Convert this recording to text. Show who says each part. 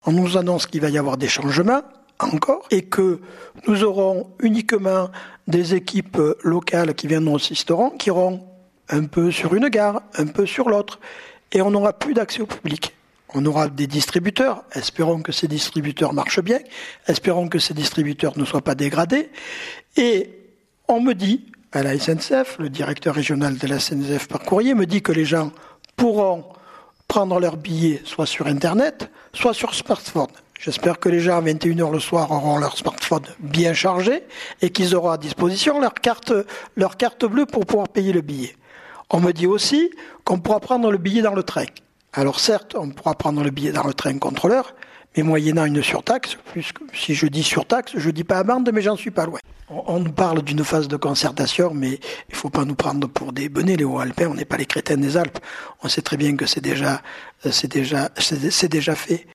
Speaker 1: On nous annonce qu'il va y avoir des changements encore et que nous aurons uniquement des équipes locales qui viendront au restaurant, qui iront un peu sur une gare, un peu sur l'autre, et on n'aura plus d'accès au public. On aura des distributeurs, espérons que ces distributeurs marchent bien, espérons que ces distributeurs ne soient pas dégradés, et on me dit, à la SNCF, le directeur régional de la SNCF par courrier me dit que les gens pourront prendre leurs billets soit sur Internet, soit sur smartphone. J'espère que les gens à 21h le soir auront leur smartphone bien chargé et qu'ils auront à disposition leur carte bleue pour pouvoir payer le billet. On me dit aussi qu'on pourra prendre le billet dans le train. Alors certes, on pourra prendre le billet dans le train contre l'heure, mais moyennant une surtaxe, puisque si je dis surtaxe, je dis pas amende, mais j'en suis pas loin. On nous parle d'une phase de concertation, mais il ne faut pas nous prendre pour des benets, les Hauts-Alpins, on n'est pas les crétins des Alpes. On sait très bien que c'est déjà fait.